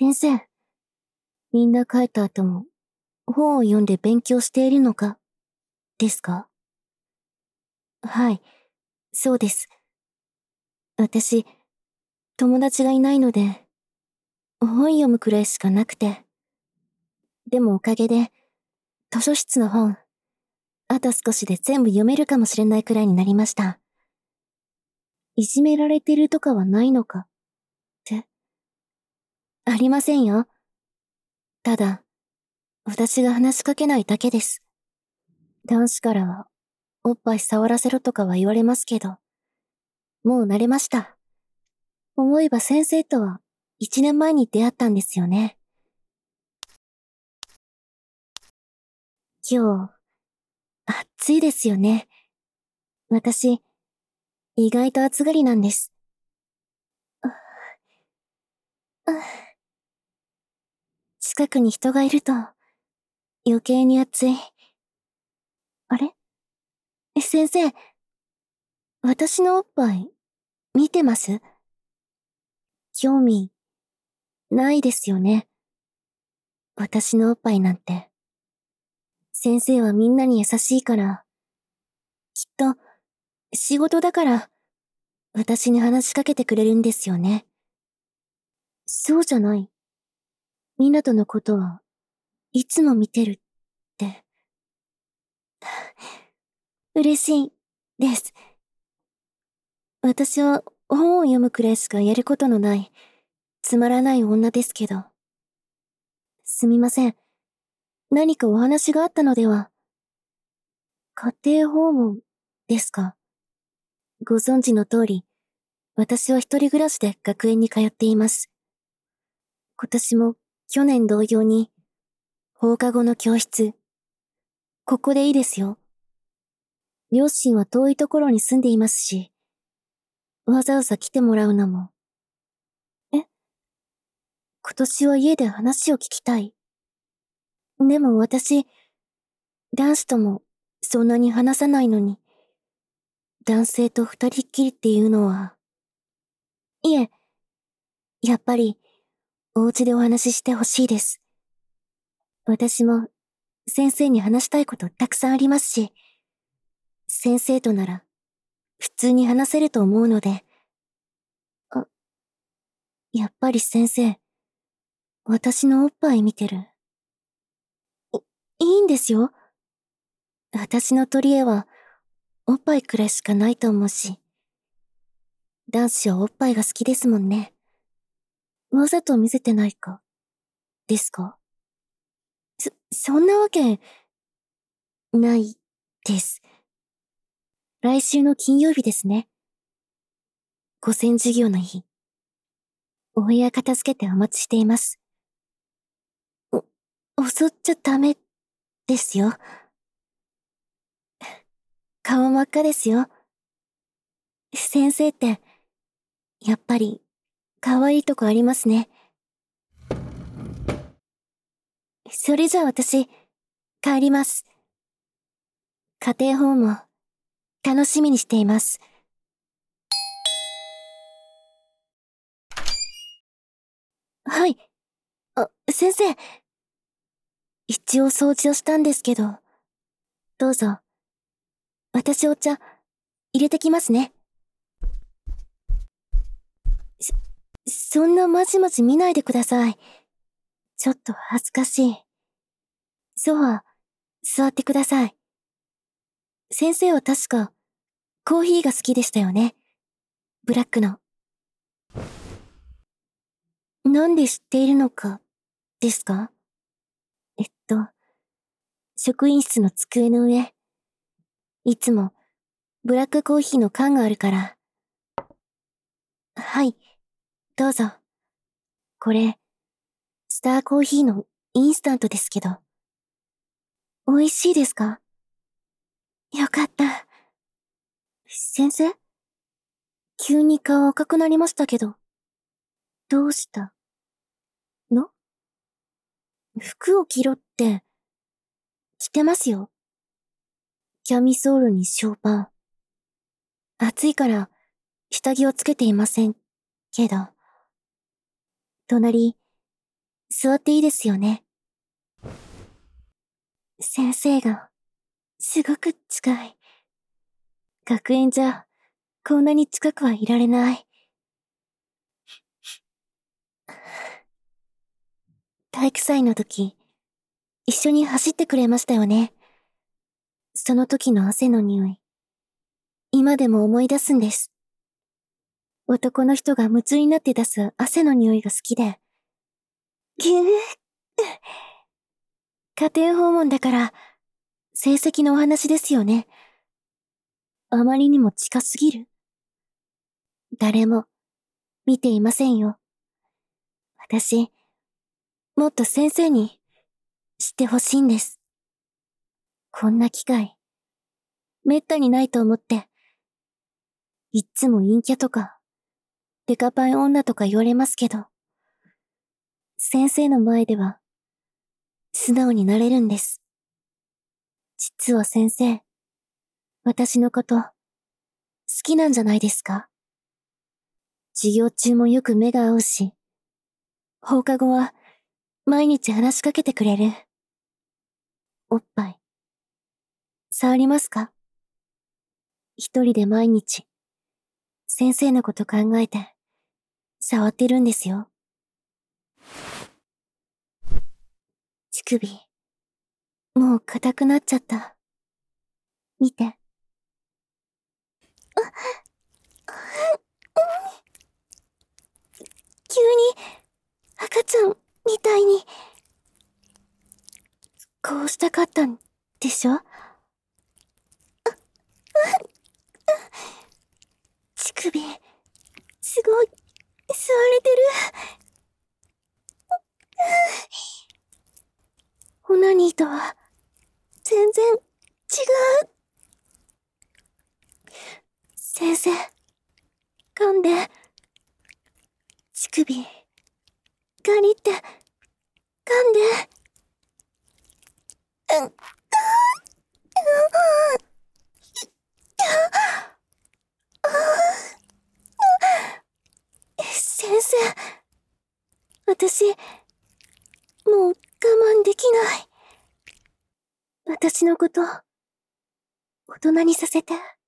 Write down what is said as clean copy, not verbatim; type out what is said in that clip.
先生、みんな帰った後も本を読んで勉強しているのかですか？はい、そうです。私、友達がいないので、本読むくらいしかなくて。でもおかげで、図書室の本、あと少しで全部読めるかもしれないくらいになりました。いじめられてるとかはないのかって？ありませんよ。ただ、私が話しかけないだけです。男子からは、おっぱい触らせろとかは言われますけど、もう慣れました。思えば先生とは1年前に出会ったんですよね。今日、暑いですよね。私、意外と暑がりなんです。近くに人がいると、余計に暑い。あれ？先生、私のおっぱい、見てます？興味、ないですよね。私のおっぱいなんて。先生はみんなに優しいから、きっと、仕事だから、私に話しかけてくれるんですよね。そうじゃない。みなとのことはいつも見てるって。嬉しいです。私は本を読むくらいしかやることのない、つまらない女ですけど。すみません。何かお話があったのでは？家庭訪問ですか？ご存知の通り、私は一人暮らしで学園に通っています。今年も去年同様に放課後の教室、ここでいいですよ。両親は遠いところに住んでいますし、わざわざ来てもらうのも。え？今年は家で話を聞きたい。でも私、男子ともそんなに話さないのに、男性と二人っきりっていうのは。いえ、やっぱり、お家でお話ししてほしいです。私も、先生に話したいことたくさんありますし、先生となら、普通に話せると思うので。あ、やっぱり先生、私のおっぱい見てる。いいんですよ。私の取り柄は、おっぱいくらいしかないと思うし。男子はおっぱいが好きですもんね。わざと見せてないか、ですか？そんなわけ、ない、です。来週の金曜日ですね。午前授業の日。お部屋片付けてお待ちしています。襲っちゃダメ、ですよ。顔真っ赤ですよ。先生って、やっぱり、可愛いとこありますね。それじゃあ私、帰ります。家庭訪問、楽しみにしています。はい。先生。一応掃除をしたんですけど、どうぞ。私お茶、入れてきますね。そんなまじまじ見ないでください。ちょっと恥ずかしい。ソファー、座ってください。先生は確か、コーヒーが好きでしたよね。ブラックの。なんで知っているのか、ですか？職員室の机の上。いつも、ブラックコーヒーの缶があるから。はい、どうぞ。これ、スターコーヒーのインスタントですけど。美味しいですか？よかった。先生？急に顔赤くなりましたけど。どうしたの？服を着ろって、着てますよ。キャミソールにショーパン。暑いから、下着をつけていません。けど。隣、 座っていいですよね。先生が、すごく近い。学園じゃ、こんなに近くはいられない。体育祭の時、一緒に走ってくれましたよね。その時の汗の匂い。今でも思い出すんです。男の人が夢中になって出す汗の匂いが好きで。ぎゅー。家庭訪問だから、成績のお話ですよね。あまりにも近すぎる。誰も、見ていませんよ。私、もっと先生に、知ってほしいんです。こんな機会、めったにないと思って。いっつも陰キャとか、デカパン女とか言われますけど、先生の前では、素直になれるんです。実は先生、私のこと、好きなんじゃないですか？授業中もよく目が合うし、放課後は、毎日話しかけてくれる。おっぱい、触りますか？一人で毎日、先生のこと考えて、触ってるんですよ。乳首、もう硬くなっちゃった。見て。急に、赤ちゃん、みたいに。こうしたかったんでしょ？乳首、すごい、吸われてる。オナニーとは、全然、違う。先生、噛んで。乳首、ガリって、噛んで。先生、私、もう我慢できない。私のこと、大人にさせて。